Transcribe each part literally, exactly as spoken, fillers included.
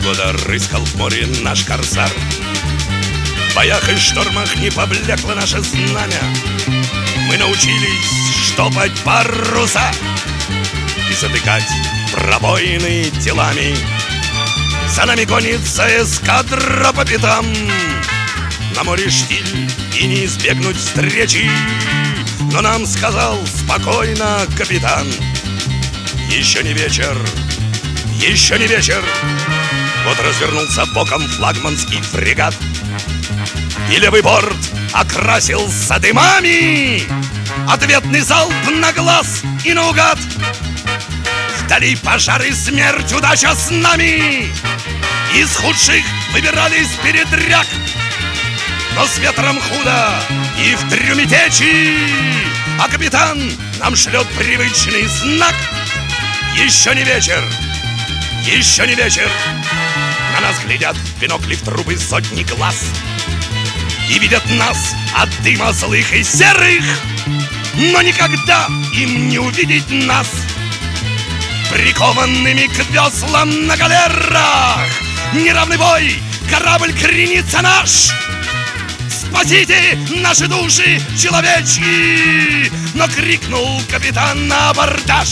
года рыскал в море наш корсар. В боях и штормах не поблекло наше знамя. Мы научились штопать паруса и затыкать пробоины телами. За нами гонится эскадра по пятам. На море штиль и не избегнуть встречи. Но нам сказал спокойно капитан: еще не вечер, еще не вечер. Вот развернулся боком флагманский фрегат, и левый борт окрасился дымами. Ответный залп на глаз и наугад. Вдали пожар и смерть, удача с нами. Из худших выбирались передряг, но с ветром худо и в трюме течи. А капитан нам шлет привычный знак: еще не вечер, еще не вечер. На нас глядят в бинокли в трубы сотни глаз и видят нас от дыма злых и серых, но никогда им не увидеть нас прикованными к веслам на галерах. Неравный бой, корабль кренится наш. Спасите наши души человечьи! Но крикнул капитан на абордаж: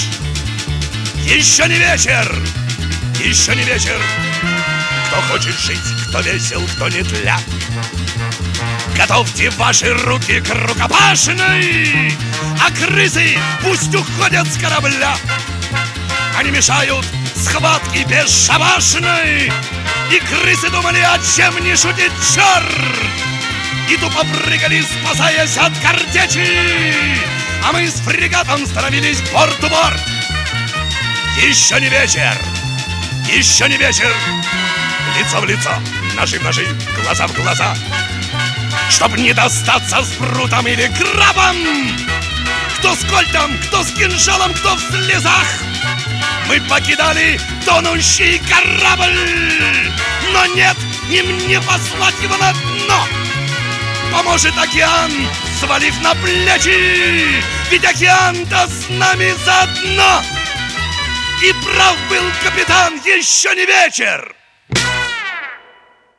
еще не вечер, еще не вечер. Кто хочет жить, кто весел, кто не тля, готовьте ваши руки к рукопашной. А крысы пусть уходят с корабля, они мешают схватке бесшабашной. И крысы думали, о чем не шутит черт, и тупо прыгали, спасаясь от картечи. А мы с фрегатом становились борт-у-борт. Еще не вечер, еще не вечер. Лицо в лицо, ножи в ножи, глаза в глаза, чтоб не достаться с прутом или крабом. Кто с кольтом, кто с кинжалом, кто в слезах. Мы покидали тонущий корабль, но нет, им не послать его на дно. Поможет океан, свалив на плечи, ведь океан-то с нами заодно. И прав был капитан, еще не вечер.